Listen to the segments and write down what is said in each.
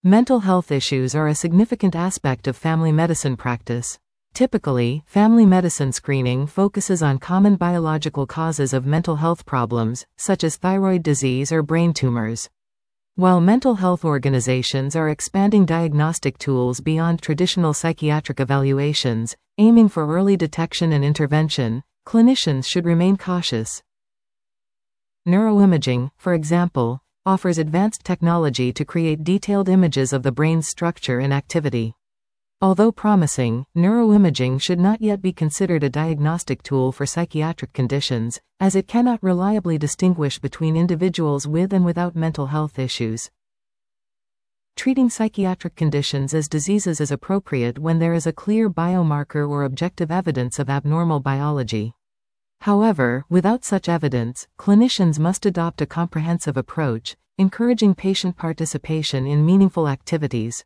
Mental health issues are a significant aspect of family medicine practice. Typically, family medicine screening focuses on common biological causes of mental health problems, such as thyroid disease or brain tumors. While mental health organizations are expanding diagnostic tools beyond traditional psychiatric evaluations, aiming for early detection and intervention, clinicians should remain cautious. Neuroimaging, for example, offers advanced technology to create detailed images of the brain's structure and activity. Although promising, neuroimaging should not yet be considered a diagnostic tool for psychiatric conditions, as it cannot reliably distinguish between individuals with and without mental health issues. Treating psychiatric conditions as diseases is appropriate when there is a clear biomarker or objective evidence of abnormal biology. However, without such evidence, clinicians must adopt a comprehensive approach, encouraging patient participation in meaningful activities.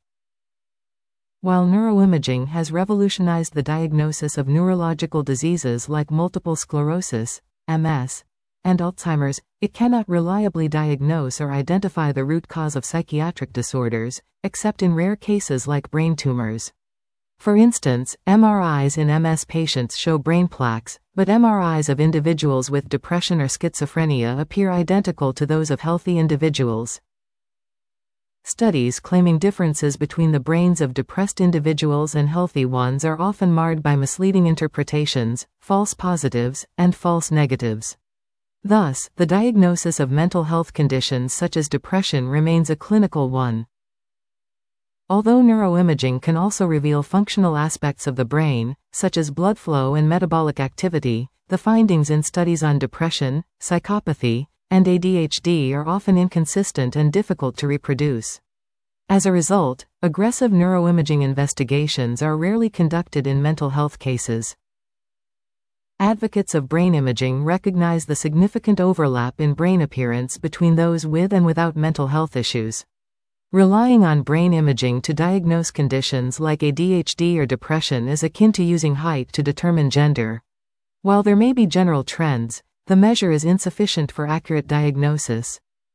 While neuroimaging has revolutionized the diagnosis of neurological diseases like multiple sclerosis, MS, and Alzheimer's, it cannot reliably diagnose or identify the root cause of psychiatric disorders, except in rare cases like brain tumors. For instance, MRIs in MS patients show brain plaques, but MRIs of individuals with depression or schizophrenia appear identical to those of healthy individuals. Studies claiming differences between the brains of depressed individuals and healthy ones are often marred by misleading interpretations, false positives, and false negatives. Thus, the diagnosis of mental health conditions such as depression remains a clinical one. Although neuroimaging can also reveal functional aspects of the brain, such as blood flow and metabolic activity, the findings in studies on depression, psychopathy, and ADHD are often inconsistent and difficult to reproduce. As a result, aggressive neuroimaging investigations are rarely conducted in mental health cases. Advocates of brain imaging recognize the significant overlap in brain appearance between those with and without mental health issues. Relying on brain imaging to diagnose conditions like ADHD or depression is akin to using height to determine gender. While there may be general trends, the measure is insufficient for accurate diagnosis.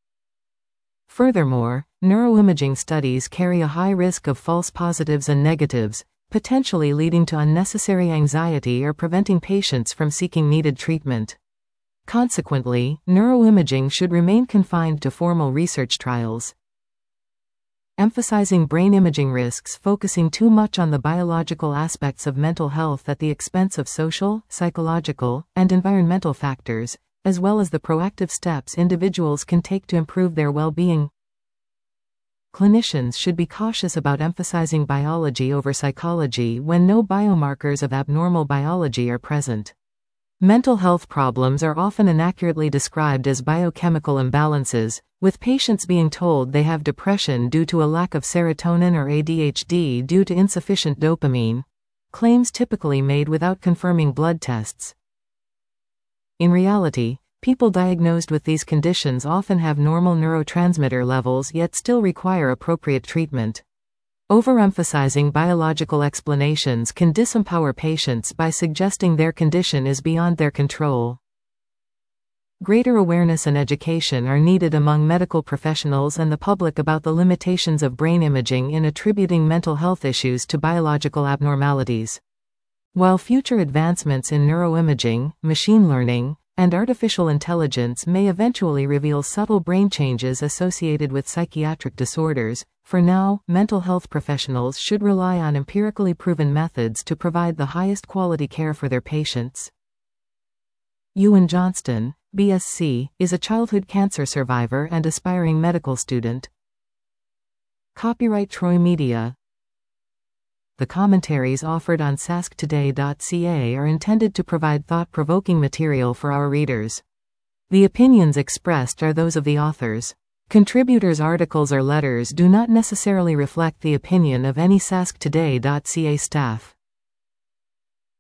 Furthermore, neuroimaging studies carry a high risk of false positives and negatives, potentially leading to unnecessary anxiety or preventing patients from seeking needed treatment. Consequently, neuroimaging should remain confined to formal research trials. Emphasizing brain imaging risks focusing too much on the biological aspects of mental health at the expense of social, psychological, and environmental factors, as well as the proactive steps individuals can take to improve their well-being. Clinicians should be cautious about emphasizing biology over psychology when no biomarkers of abnormal biology are present. Mental health problems are often inaccurately described as biochemical imbalances, with patients being told they have depression due to a lack of serotonin or ADHD due to insufficient dopamine, claims typically made without confirming blood tests. In reality, people diagnosed with these conditions often have normal neurotransmitter levels yet still require appropriate treatment. Overemphasizing biological explanations can disempower patients by suggesting their condition is beyond their control. Greater awareness and education are needed among medical professionals and the public about the limitations of brain imaging in attributing mental health issues to biological abnormalities. While future advancements in neuroimaging, machine learning, and artificial intelligence may eventually reveal subtle brain changes associated with psychiatric disorders, for now, mental health professionals should rely on empirically proven methods to provide the highest quality care for their patients. Ewan Johnston, BSc, is a childhood cancer survivor and aspiring medical student. Copyright Troy Media. The commentaries offered on sasktoday.ca are intended to provide thought-provoking material for our readers. The opinions expressed are those of the authors. Contributors' articles or letters do not necessarily reflect the opinion of any sasktoday.ca staff.